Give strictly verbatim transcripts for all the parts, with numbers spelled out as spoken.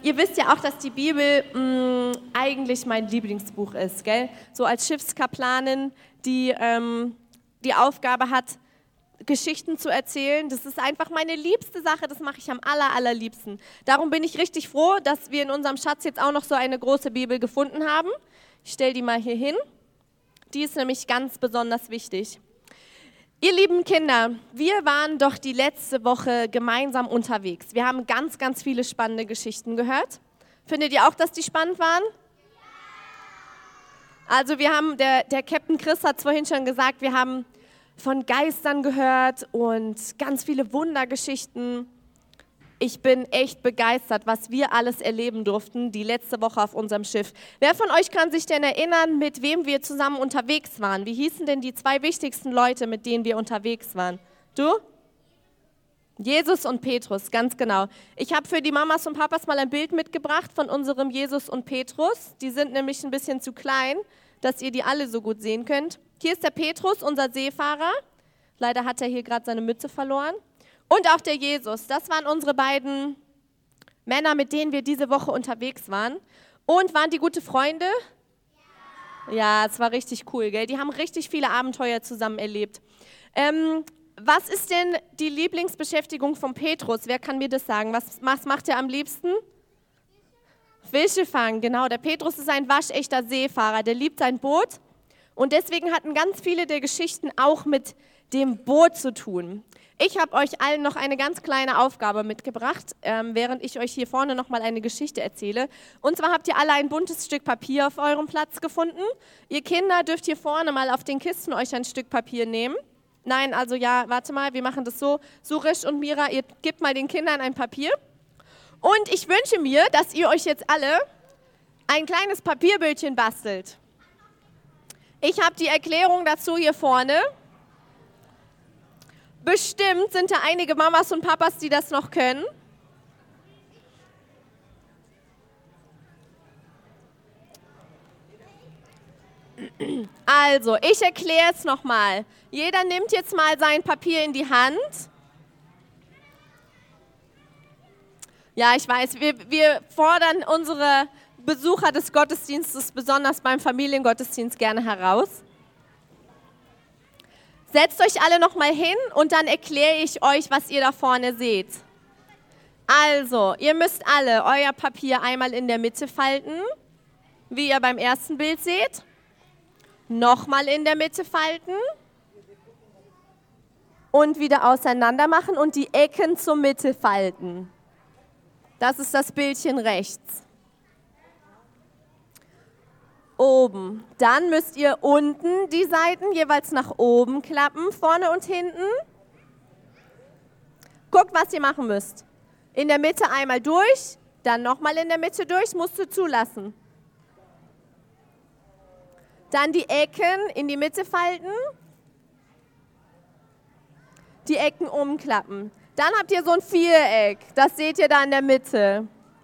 ihr wisst ja auch, dass die Bibel mh, eigentlich mein Lieblingsbuch ist, gell? So als Schiffskaplanin, die ähm, die Aufgabe hat, Geschichten zu erzählen. Das ist einfach meine liebste Sache, das mache ich am aller, allerliebsten. Darum bin ich richtig froh, dass wir in unserem Schatz jetzt auch noch so eine große Bibel gefunden haben. Ich stelle die mal hier hin. Die ist nämlich ganz besonders wichtig. Ihr lieben Kinder, wir waren doch die letzte Woche gemeinsam unterwegs. Wir haben ganz, ganz viele spannende Geschichten gehört. Findet ihr auch, dass die spannend waren? Also wir haben, der, der Captain Chris hat es vorhin schon gesagt, wir haben von Geistern gehört und ganz viele Wundergeschichten. Ich bin echt begeistert, was wir alles erleben durften, die letzte Woche auf unserem Schiff. Wer von euch kann sich denn erinnern, mit wem wir zusammen unterwegs waren? Wie hießen denn die zwei wichtigsten Leute, mit denen wir unterwegs waren? Du? Jesus und Petrus, ganz genau. Ich habe für die Mamas und Papas mal ein Bild mitgebracht von unserem Jesus und Petrus. Die sind nämlich ein bisschen zu klein, dass ihr die alle so gut sehen könnt. Hier ist der Petrus, unser Seefahrer. Leider hat er hier gerade seine Mütze verloren. Und auch der Jesus. Das waren unsere beiden Männer, mit denen wir diese Woche unterwegs waren. Und waren die gute Freunde? Ja, ja, es war richtig cool, gell? Die haben richtig viele Abenteuer zusammen erlebt. Ähm, was ist denn die Lieblingsbeschäftigung von Petrus? Wer kann mir das sagen? Was, was macht er am liebsten? Fische fangen, genau. Der Petrus ist ein waschechter Seefahrer. Der liebt sein Boot. Und deswegen hatten ganz viele der Geschichten auch mit dem Boot zu tun. Ich habe euch allen noch eine ganz kleine Aufgabe mitgebracht, ähm, während ich euch hier vorne nochmal eine Geschichte erzähle. Und zwar habt ihr alle ein buntes Stück Papier auf eurem Platz gefunden. Ihr Kinder dürft hier vorne mal auf den Kisten euch ein Stück Papier nehmen. Nein, also ja, warte mal, wir machen das so. Surish und Mira, ihr gebt mal den Kindern ein Papier. Und ich wünsche mir, dass ihr euch jetzt alle ein kleines Papierbildchen bastelt. Ich habe die Erklärung dazu hier vorne. Bestimmt sind da einige Mamas und Papas, die das noch können. Also, ich erkläre es nochmal. Jeder nimmt jetzt mal sein Papier in die Hand. Ja, ich weiß, wir, wir fordern unsere Besucher des Gottesdienstes, besonders beim Familiengottesdienst, gerne heraus. Setzt euch alle nochmal hin und dann erkläre ich euch, was ihr da vorne seht. Also, ihr müsst alle euer Papier einmal in der Mitte falten, wie ihr beim ersten Bild seht. Nochmal in der Mitte falten und wieder auseinander machen und die Ecken zur Mitte falten. Das ist das Bildchen rechts. Oben. Dann müsst ihr unten die Seiten jeweils nach oben klappen, vorne und hinten. Guckt, was ihr machen müsst. In der Mitte einmal durch, dann nochmal in der Mitte durch, musst du zulassen. Dann die Ecken in die Mitte falten, die Ecken umklappen. Dann habt ihr so ein Viereck, das seht ihr da in der Mitte.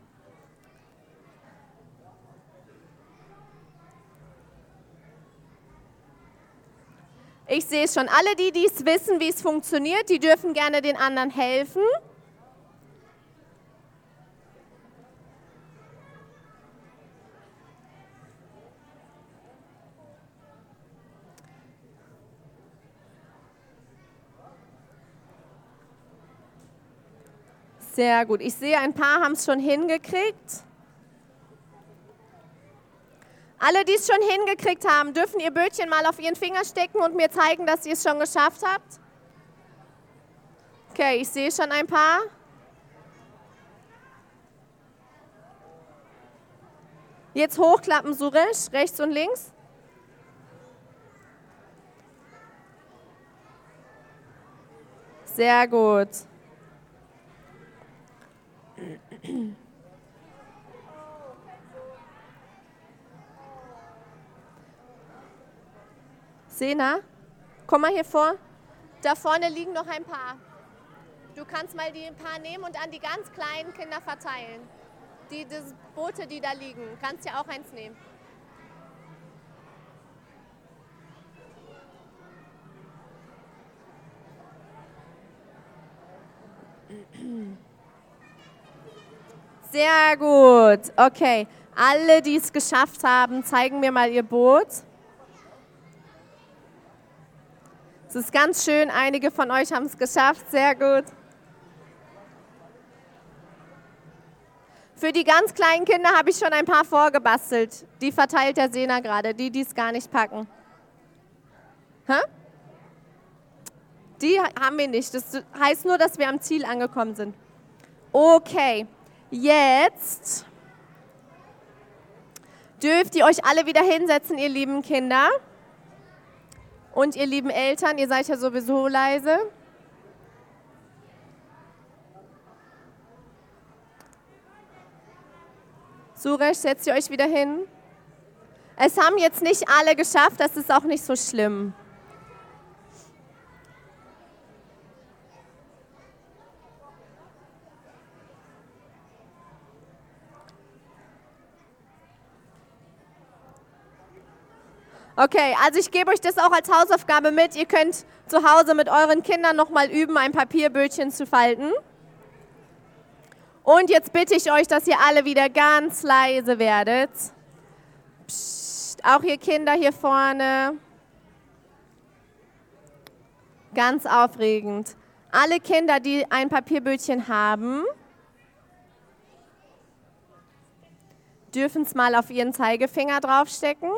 Ich sehe es schon. Alle, die dies wissen, wie es funktioniert, die dürfen gerne den anderen helfen. Sehr gut. Ich sehe, ein paar haben es schon hingekriegt. Alle, die es schon hingekriegt haben, dürfen ihr Bötchen mal auf ihren Finger stecken und mir zeigen, dass ihr es schon geschafft habt. Okay, ich sehe schon ein paar. Jetzt hochklappen, Surish, rechts und links. Sehr gut. Sena, komm mal hier vor. Da vorne liegen noch ein paar. Du kannst mal die ein paar nehmen und an die ganz kleinen Kinder verteilen. Die, die Boote, die da liegen. Kannst ja auch eins nehmen. Sehr gut. Okay. Alle, die es geschafft haben, zeigen mir mal ihr Boot. Es ist ganz schön, einige von euch haben es geschafft. Sehr gut. Für die ganz kleinen Kinder habe ich schon ein paar vorgebastelt. Die verteilt der Sena gerade, die, die es gar nicht packen. Hä? Die haben wir nicht. Das heißt nur, dass wir am Ziel angekommen sind. Okay, jetzt dürft ihr euch alle wieder hinsetzen, ihr lieben Kinder. Und ihr lieben Eltern, ihr seid ja sowieso leise. Suresh, setzt ihr euch wieder hin. Es haben jetzt nicht alle geschafft, das ist auch nicht so schlimm. Okay, also ich gebe euch das auch als Hausaufgabe mit. Ihr könnt zu Hause mit euren Kindern nochmal üben, ein Papierbötchen zu falten. Und jetzt bitte ich euch, dass ihr alle wieder ganz leise werdet. Psst, auch ihr Kinder hier vorne. Ganz aufregend. Alle Kinder, die ein Papierbötchen haben, dürfen es mal auf ihren Zeigefinger draufstecken.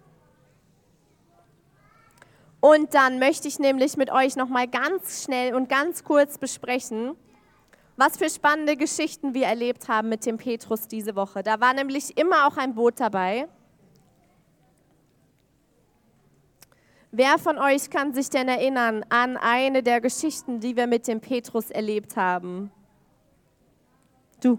Und dann möchte ich nämlich mit euch nochmal ganz schnell und ganz kurz besprechen, was für spannende Geschichten wir erlebt haben mit dem Petrus diese Woche. Da war nämlich immer auch ein Boot dabei. Wer von euch kann sich denn erinnern an eine der Geschichten, die wir mit dem Petrus erlebt haben? Du.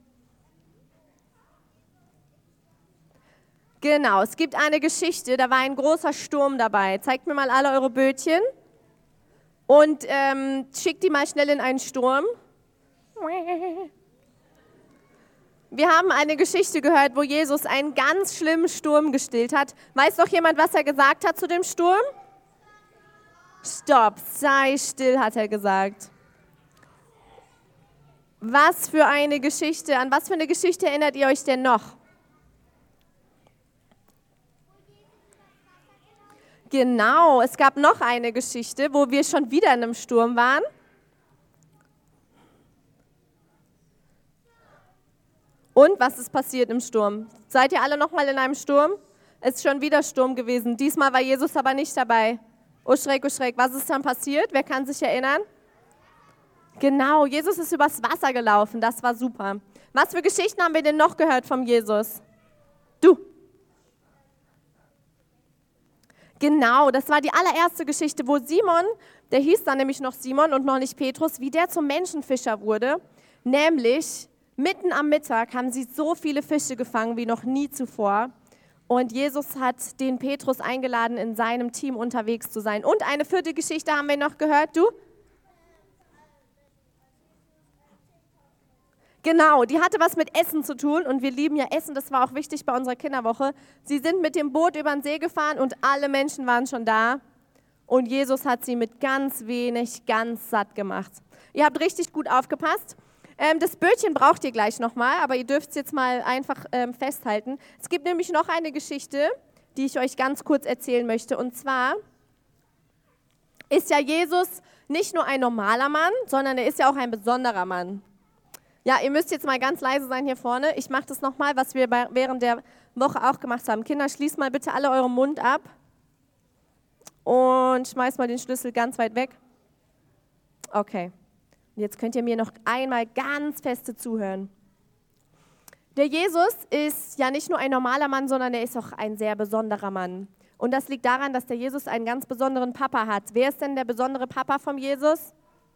Genau, es gibt eine Geschichte, da war ein großer Sturm dabei. Zeigt mir mal alle eure Bötchen und ähm, schickt die mal schnell in einen Sturm. Wir haben eine Geschichte gehört, wo Jesus einen ganz schlimmen Sturm gestillt hat. Weiß noch jemand, was er gesagt hat zu dem Sturm? Stopp, sei still, hat er gesagt. Was für eine Geschichte, an was für eine Geschichte erinnert ihr euch denn noch? Genau, es gab noch eine Geschichte, wo wir schon wieder in einem Sturm waren. Und was ist passiert im Sturm? Seid ihr alle noch mal in einem Sturm? Es ist schon wieder Sturm gewesen. Diesmal war Jesus aber nicht dabei. Oh schreck, oh schreck. Was ist dann passiert? Wer kann sich erinnern? Genau, Jesus ist übers Wasser gelaufen. Das war super. Was für Geschichten haben wir denn noch gehört vom Jesus? Du. Genau, das war die allererste Geschichte, wo Simon, der hieß dann nämlich noch Simon und noch nicht Petrus, wie der zum Menschenfischer wurde. Nämlich mitten am Mittag haben sie so viele Fische gefangen wie noch nie zuvor. Und Jesus hat den Petrus eingeladen, in seinem Team unterwegs zu sein. Und eine vierte Geschichte haben wir noch gehört, du? Genau, die hatte was mit Essen zu tun und wir lieben ja Essen, das war auch wichtig bei unserer Kinderwoche. Sie sind mit dem Boot über den See gefahren und alle Menschen waren schon da und Jesus hat sie mit ganz wenig ganz satt gemacht. Ihr habt richtig gut aufgepasst. Ähm, das Bötchen braucht ihr gleich nochmal, aber ihr dürft es jetzt mal einfach ähm, festhalten. Es gibt nämlich noch eine Geschichte, die ich euch ganz kurz erzählen möchte und zwar ist ja Jesus nicht nur ein normaler Mann, sondern er ist ja auch ein besonderer Mann. Ja, ihr müsst jetzt mal ganz leise sein hier vorne. Ich mache das nochmal, was wir bei, während der Woche auch gemacht haben. Kinder, schließt mal bitte alle euren Mund ab und schmeißt mal den Schlüssel ganz weit weg. Okay, und jetzt könnt ihr mir noch einmal ganz feste zuhören. Der Jesus ist ja nicht nur ein normaler Mann, sondern er ist auch ein sehr besonderer Mann. Und das liegt daran, dass der Jesus einen ganz besonderen Papa hat. Wer ist denn der besondere Papa von Jesus?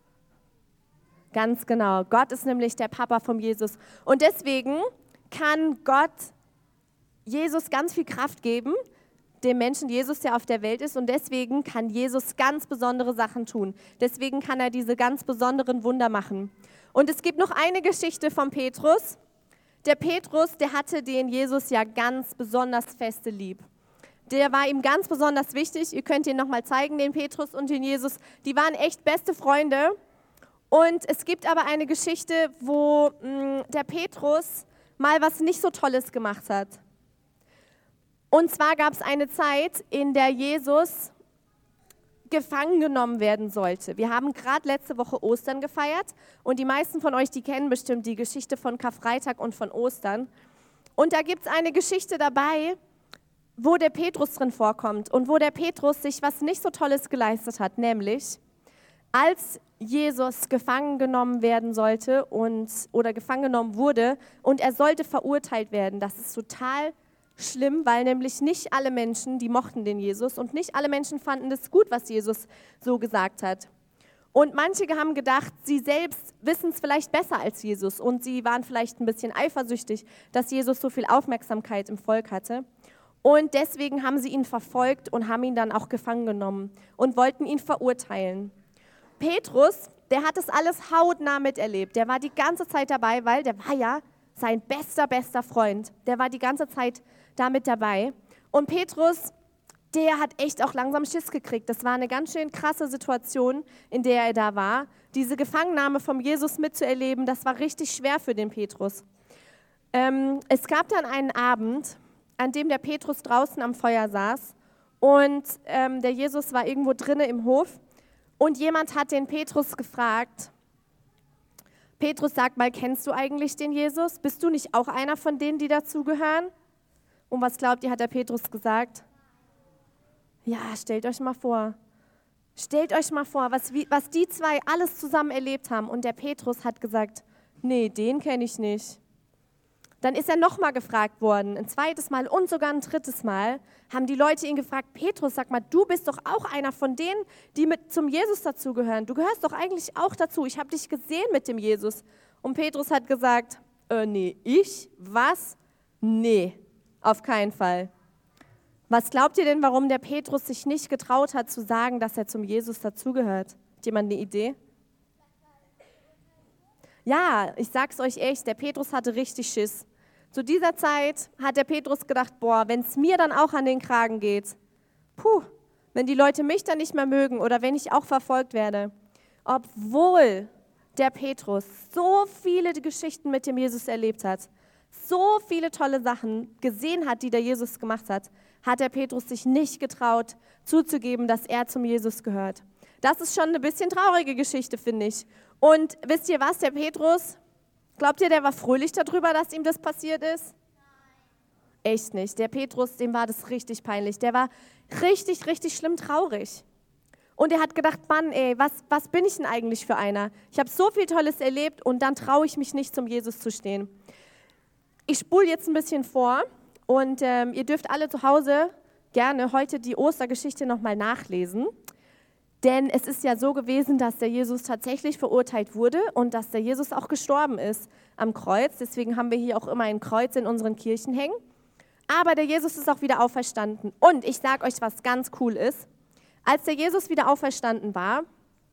Ganz genau. Gott ist nämlich der Papa von Jesus. Und deswegen kann Gott Jesus ganz viel Kraft geben, dem Menschen Jesus, der auf der Welt ist. Und deswegen kann Jesus ganz besondere Sachen tun. Deswegen kann er diese ganz besonderen Wunder machen. Und es gibt noch eine Geschichte von Petrus. Der Petrus, der hatte den Jesus ja ganz besonders feste lieb. Der war ihm ganz besonders wichtig. Ihr könnt ihn nochmal zeigen, den Petrus und den Jesus. Die waren echt beste Freunde. Und es gibt aber eine Geschichte, wo mh, der Petrus mal was nicht so Tolles gemacht hat. Und zwar gab es eine Zeit, in der Jesus gefangen genommen werden sollte. Wir haben gerade letzte Woche Ostern gefeiert und die meisten von euch, die kennen bestimmt die Geschichte von Karfreitag und von Ostern. Und da gibt es eine Geschichte dabei, wo der Petrus drin vorkommt und wo der Petrus sich was nicht so Tolles geleistet hat, nämlich als Jesus gefangen genommen werden sollte und, oder gefangen genommen wurde und er sollte verurteilt werden. Das ist total schlimm, weil nämlich nicht alle Menschen, die mochten den Jesus und nicht alle Menschen fanden das gut, was Jesus so gesagt hat. Und manche haben gedacht, sie selbst wissen es vielleicht besser als Jesus und sie waren vielleicht ein bisschen eifersüchtig, dass Jesus so viel Aufmerksamkeit im Volk hatte. Und deswegen haben sie ihn verfolgt und haben ihn dann auch gefangen genommen und wollten ihn verurteilen. Petrus, der hat das alles hautnah miterlebt. Der war die ganze Zeit dabei, weil der war ja sein bester, bester Freund. Der war die ganze Zeit da mit dabei. Und Petrus, der hat echt auch langsam Schiss gekriegt. Das war eine ganz schön krasse Situation, in der er da war. Diese Gefangennahme von Jesus mitzuerleben, das war richtig schwer für den Petrus. Ähm, es gab dann einen Abend, an dem der Petrus draußen am Feuer saß und ähm, der Jesus war irgendwo drinnen im Hof und jemand hat den Petrus gefragt, Petrus, sag mal, kennst du eigentlich den Jesus? Bist du nicht auch einer von denen, die dazugehören? Und was glaubt ihr, hat der Petrus gesagt? Ja, stellt euch mal vor. Stellt euch mal vor, was, wie, was die zwei alles zusammen erlebt haben. Und der Petrus hat gesagt, nee, den kenne ich nicht. Dann ist er nochmal gefragt worden, ein zweites Mal und sogar ein drittes Mal, haben die Leute ihn gefragt, Petrus, sag mal, du bist doch auch einer von denen, die mit zum Jesus dazugehören. Du gehörst doch eigentlich auch dazu. Ich habe dich gesehen mit dem Jesus. Und Petrus hat gesagt, äh, nee, ich? Was? Nee, auf keinen Fall. Was glaubt ihr denn, warum der Petrus sich nicht getraut hat zu sagen, dass er zum Jesus dazugehört? Hat jemand eine Idee? Ja, ich sag's euch echt, der Petrus hatte richtig Schiss. Zu dieser Zeit hat der Petrus gedacht, boah, wenn es mir dann auch an den Kragen geht, puh, wenn die Leute mich dann nicht mehr mögen oder wenn ich auch verfolgt werde. Obwohl der Petrus so viele Geschichten mit dem Jesus erlebt hat, so viele tolle Sachen gesehen hat, die der Jesus gemacht hat, hat der Petrus sich nicht getraut, zuzugeben, dass er zum Jesus gehört. Das ist schon eine bisschen traurige Geschichte, finde ich. Und wisst ihr was, der Petrus, glaubt ihr, der war fröhlich darüber, dass ihm das passiert ist? Nein. Echt nicht. Der Petrus, dem war das richtig peinlich. Der war richtig, richtig schlimm traurig. Und er hat gedacht, Mann, ey, was, was bin ich denn eigentlich für einer? Ich habe so viel Tolles erlebt und dann traue ich mich nicht, zum Jesus zu stehen. Ich spule jetzt ein bisschen vor und ähm, ihr dürft alle zu Hause gerne heute die Ostergeschichte nochmal nachlesen. Denn es ist ja so gewesen, dass der Jesus tatsächlich verurteilt wurde und dass der Jesus auch gestorben ist am Kreuz. Deswegen haben wir hier auch immer ein Kreuz in unseren Kirchen hängen. Aber der Jesus ist auch wieder auferstanden. Und ich sage euch, was ganz cool ist. Als der Jesus wieder auferstanden war,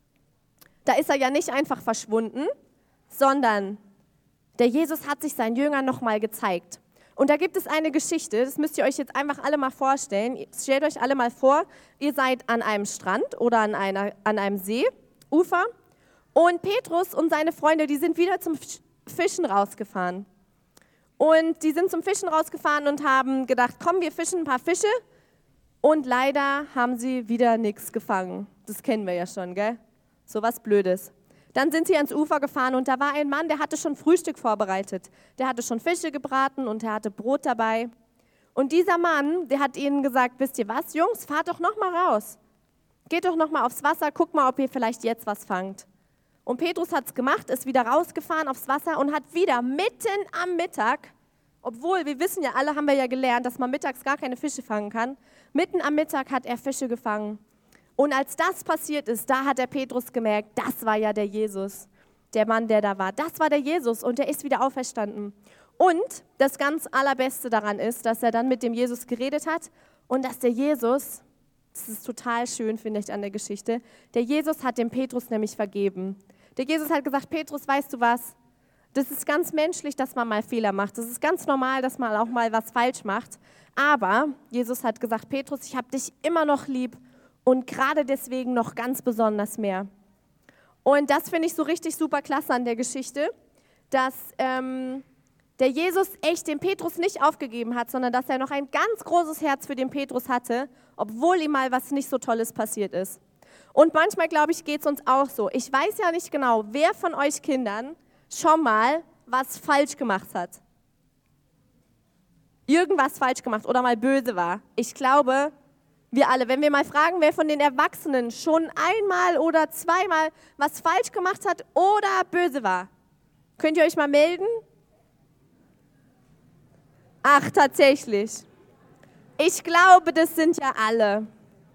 da ist er ja nicht einfach verschwunden, sondern der Jesus hat sich seinen Jüngern nochmal gezeigt. Und da gibt es eine Geschichte, das müsst ihr euch jetzt einfach alle mal vorstellen. Stellt euch alle mal vor, ihr seid an einem Strand oder an, einer, an einem Seeufer und Petrus und seine Freunde, die sind wieder zum Fischen rausgefahren. Und die sind zum Fischen rausgefahren und haben gedacht, komm, wir fischen ein paar Fische. Und leider haben sie wieder nichts gefangen. Das kennen wir ja schon, gell? So was Blödes. Dann sind sie ans Ufer gefahren und da war ein Mann, der hatte schon Frühstück vorbereitet. Der hatte schon Fische gebraten und er hatte Brot dabei. Und dieser Mann, der hat ihnen gesagt, wisst ihr was, Jungs, fahrt doch noch mal raus. Geht doch noch mal aufs Wasser, guckt mal, ob ihr vielleicht jetzt was fangt. Und Petrus hat es gemacht, ist wieder rausgefahren aufs Wasser und hat wieder mitten am Mittag, obwohl wir wissen ja, alle haben wir ja gelernt, dass man mittags gar keine Fische fangen kann, mitten am Mittag hat er Fische gefangen. Und als das passiert ist, da hat der Petrus gemerkt, das war ja der Jesus, der Mann, der da war. Das war der Jesus und der ist wieder auferstanden. Und das ganz Allerbeste daran ist, dass er dann mit dem Jesus geredet hat und dass der Jesus, das ist total schön, finde ich, an der Geschichte, der Jesus hat dem Petrus nämlich vergeben. Der Jesus hat gesagt, Petrus, weißt du was, das ist ganz menschlich, dass man mal Fehler macht. Das ist ganz normal, dass man auch mal was falsch macht. Aber Jesus hat gesagt, Petrus, ich habe dich immer noch lieb. Und gerade deswegen noch ganz besonders mehr. Und das finde ich so richtig super klasse an der Geschichte, dass ähm, der Jesus echt den Petrus nicht aufgegeben hat, sondern dass er noch ein ganz großes Herz für den Petrus hatte, obwohl ihm mal was nicht so Tolles passiert ist. Und manchmal, glaube ich, geht es uns auch so. Ich weiß ja nicht genau, wer von euch Kindern schon mal was falsch gemacht hat. Irgendwas falsch gemacht oder mal böse war. Ich glaube, wir alle, wenn wir mal fragen, wer von den Erwachsenen schon einmal oder zweimal was falsch gemacht hat oder böse war, könnt ihr euch mal melden? Ach, tatsächlich. Ich glaube, das sind ja alle.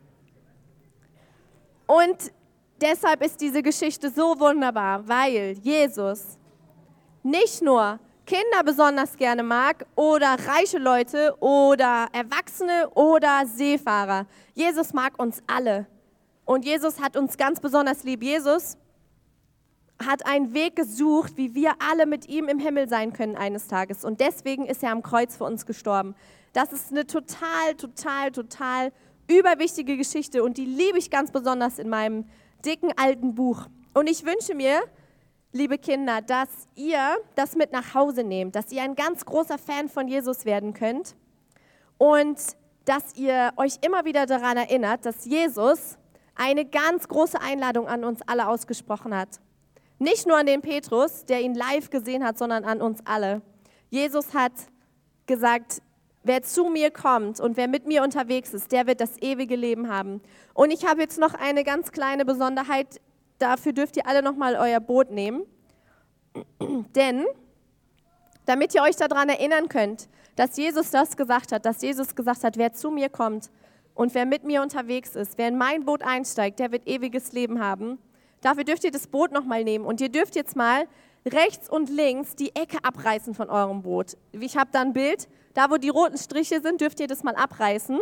Und deshalb ist diese Geschichte so wunderbar, weil Jesus nicht nur Kinder besonders gerne mag oder reiche Leute oder Erwachsene oder Seefahrer. Jesus mag uns alle. Und Jesus hat uns ganz besonders lieb. Jesus hat einen Weg gesucht, wie wir alle mit ihm im Himmel sein können eines Tages. Und deswegen ist er am Kreuz für uns gestorben. Das ist eine total, total, total überwichtige Geschichte und die liebe ich ganz besonders in meinem dicken alten Buch. Und ich wünsche mir, liebe Kinder, dass ihr das mit nach Hause nehmt, dass ihr ein ganz großer Fan von Jesus werden könnt und dass ihr euch immer wieder daran erinnert, dass Jesus eine ganz große Einladung an uns alle ausgesprochen hat. Nicht nur an den Petrus, der ihn live gesehen hat, sondern an uns alle. Jesus hat gesagt, wer zu mir kommt und wer mit mir unterwegs ist, der wird das ewige Leben haben. Und ich habe jetzt noch eine ganz kleine Besonderheit. Dafür dürft ihr alle nochmal euer Boot nehmen. Denn, damit ihr euch daran erinnern könnt, dass Jesus das gesagt hat, dass Jesus gesagt hat, wer zu mir kommt und wer mit mir unterwegs ist, wer in mein Boot einsteigt, der wird ewiges Leben haben. Dafür dürft ihr das Boot nochmal nehmen und ihr dürft jetzt mal rechts und links die Ecke abreißen von eurem Boot. Ich habe da ein Bild, da wo die roten Striche sind, dürft ihr das mal abreißen.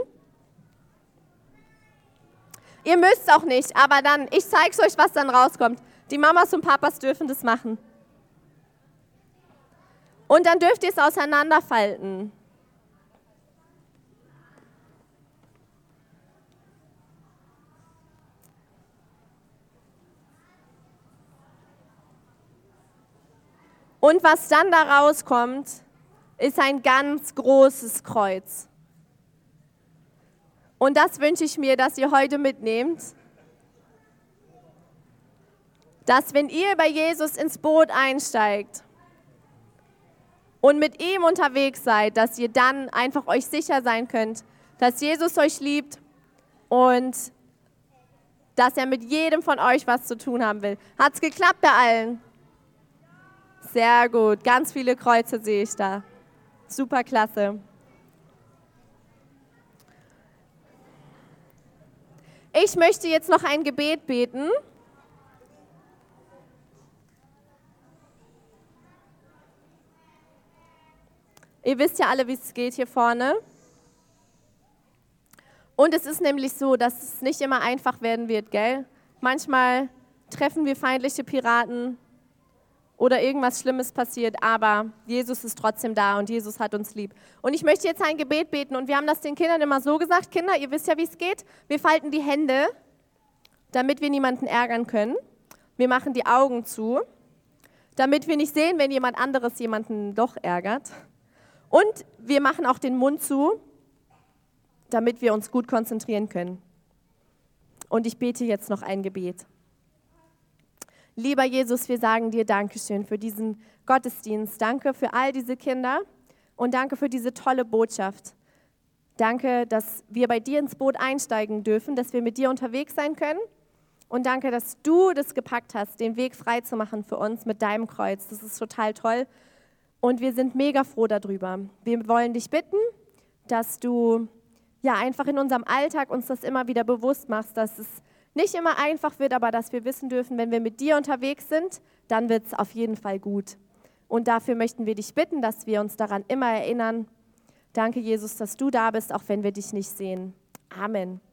Ihr müsst auch nicht, aber dann, ich zeige euch, was dann rauskommt. Die Mamas und Papas dürfen das machen. Und dann dürft ihr es auseinanderfalten. Und was dann da rauskommt, ist ein ganz großes Kreuz. Und das wünsche ich mir, dass ihr heute mitnehmt, dass wenn ihr bei Jesus ins Boot einsteigt und mit ihm unterwegs seid, dass ihr dann einfach euch sicher sein könnt, dass Jesus euch liebt und dass er mit jedem von euch was zu tun haben will. Hat es geklappt bei allen? Sehr gut, ganz viele Kreuze sehe ich da. Super klasse. Ich möchte jetzt noch ein Gebet beten. Ihr wisst ja alle, wie es geht hier vorne. Und es ist nämlich so, dass es nicht immer einfach werden wird, gell? Manchmal treffen wir feindliche Piraten oder irgendwas Schlimmes passiert, aber Jesus ist trotzdem da und Jesus hat uns lieb. Und ich möchte jetzt ein Gebet beten und wir haben das den Kindern immer so gesagt, Kinder, ihr wisst ja, wie es geht. Wir falten die Hände, damit wir niemanden ärgern können. Wir machen die Augen zu, damit wir nicht sehen, wenn jemand anderes jemanden doch ärgert. Und wir machen auch den Mund zu, damit wir uns gut konzentrieren können. Und ich bete jetzt noch ein Gebet. Lieber Jesus, wir sagen dir Dankeschön für diesen Gottesdienst. Danke für all diese Kinder und danke für diese tolle Botschaft. Danke, dass wir bei dir ins Boot einsteigen dürfen, dass wir mit dir unterwegs sein können. Und danke, dass du das gepackt hast, den Weg frei zu machen für uns mit deinem Kreuz. Das ist total toll. Und wir sind mega froh darüber. Wir wollen dich bitten, dass du ja einfach in unserem Alltag uns das immer wieder bewusst machst, dass es nicht immer einfach wird, aber dass wir wissen dürfen, wenn wir mit dir unterwegs sind, dann wird es auf jeden Fall gut. Und dafür möchten wir dich bitten, dass wir uns daran immer erinnern. Danke, Jesus, dass du da bist, auch wenn wir dich nicht sehen. Amen.